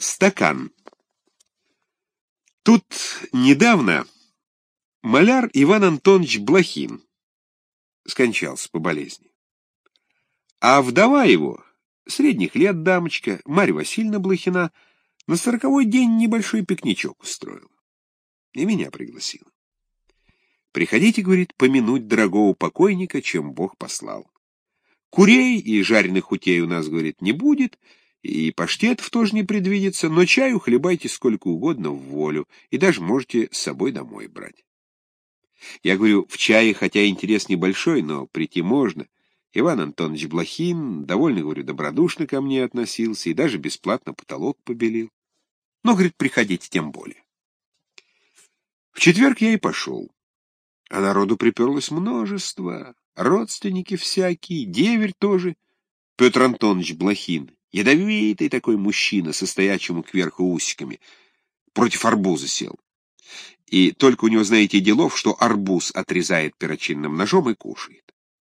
Стакан. Тут недавно маляр Иван Антонович Блохин скончался по болезни. А вдова его, средних лет дамочка, Марья Васильевна Блохина, на 40-й день небольшой пикничок устроила. И меня пригласила. Приходите, говорит, помянуть дорогого покойника, чем Бог послал. Курей и жареных утей у нас, говорит, не будет, и паштетов тоже не предвидится, но чаю хлебайте сколько угодно в волю, и даже можете с собой домой брать. Я говорю, в чае, хотя интерес небольшой, но прийти можно. Иван Антонович Блохин, довольно, говорю, добродушно ко мне относился и даже бесплатно потолок побелил. Но, говорит, приходите тем более. В четверг я и пошел. А народу приперлось множество, родственники всякие, деверь тоже. Петр Антонович Блохин, ядовитый такой мужчина, со стоячим кверху усиками, против арбуза сел. И только у него, знаете, делов, что арбуз отрезает перочинным ножом и кушает.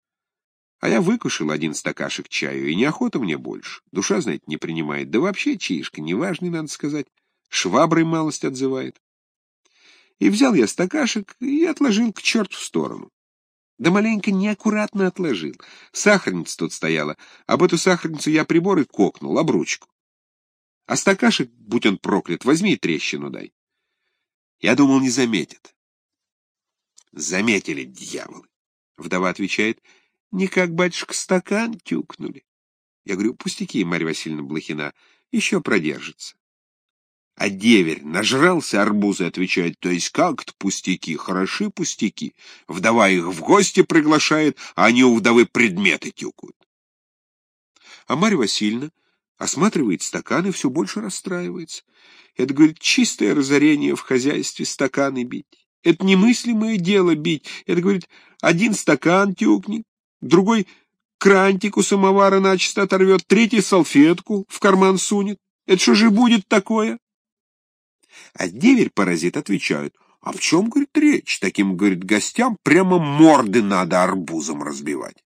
А я выкушал один стакашек чаю, и неохота мне больше. Душа, знаете, не принимает. Да вообще чаишка неважный, надо сказать. Шваброй малость отзывает. И взял я стакашек и отложил к черту в сторону. Да маленько неаккуратно отложил. Сахарница тут стояла. Об эту сахарницу я прибор и кокнул, об ручку. А стакашек, будь он проклят, возьми и трещину дай. Я думал, не заметят. Заметили, дьяволы. Вдова отвечает, никак, батюшка, стакан тюкнули. Я говорю, пустяки, Марья Васильевна Блохина, еще продержится. А деверь нажрался арбуза и отвечает, то есть как-то пустяки, хороши пустяки. Вдова их в гости приглашает, а они у вдовы предметы тюкают. А Марья Васильевна осматривает стакан и все больше расстраивается. Это, говорит, чистое разорение в хозяйстве стаканы бить. Это немыслимое дело бить. Это, говорит, один стакан тюкнет, другой крантик у самовара начисто оторвет, третий салфетку в карман сунет. Это что же будет такое? А деверь-паразит отвечают, а в чем, говорит, речь? Таким, говорит, гостям прямо морды надо арбузом разбивать.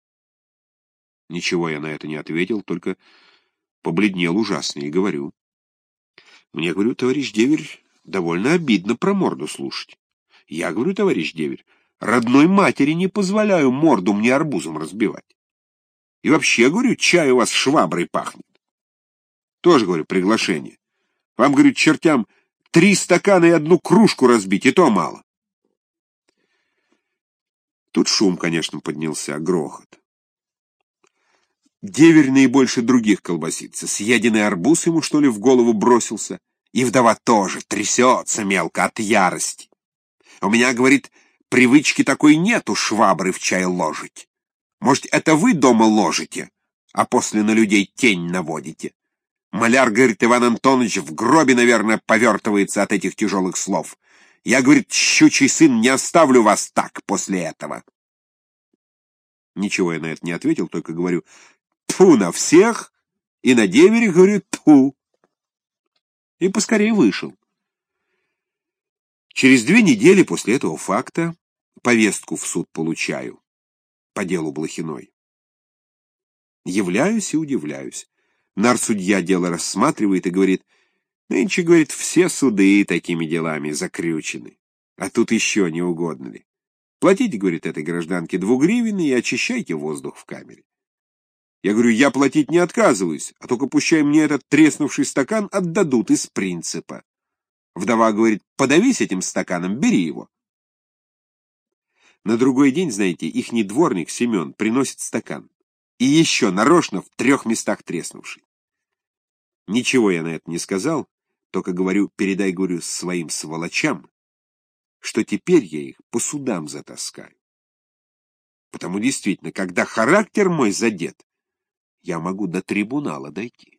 Ничего я на это не ответил, только побледнел ужасно и говорю. Мне, говорю, товарищ деверь, довольно обидно про морду слушать. Я, говорю, товарищ деверь, родной матери не позволяю морду мне арбузом разбивать. И вообще, говорю, чай у вас шваброй пахнет. Тоже, говорю, приглашение. Вам, говорю, чертям 3 стакана и 1 кружку разбить, и то мало. Тут шум, конечно, поднялся, грохот. Деверь наибольше других колбасится. Съеденный арбуз ему, что ли, в голову бросился. И вдова тоже трясется мелко от ярости. У меня, говорит, привычки такой нету швабры в чай ложить. Может, это вы дома ложите, а после на людей тень наводите? Маляр, говорит, Иван Антонович в гробе, наверное, повертывается от этих тяжелых слов. Я, говорит, щучий сын, не оставлю вас так после этого. Ничего я на это не ответил, только говорю, тьфу на всех, и на девере, говорю, тьфу. И поскорее вышел. Через 2 недели после этого факта повестку в суд получаю по делу Блохиной. Являюсь и удивляюсь. Нарсудья дело рассматривает и говорит, нынче, говорит, все суды такими делами закрючены. А тут еще не угодно ли. Платите, говорит, этой гражданке 2 гривны и очищайте воздух в камере. Я говорю, я платить не отказываюсь, а только пущай мне этот треснувший стакан отдадут из принципа. Вдова говорит, подавись этим стаканом, бери его. На другой день, знаете, ихний дворник Семен приносит стакан. И еще нарочно в 3 местах треснувший. Ничего я на это не сказал, только говорю, передай, говорю, своим сволочам, что теперь я их по судам затаскаю. Потому действительно, когда характер мой задет, я могу до трибунала дойти.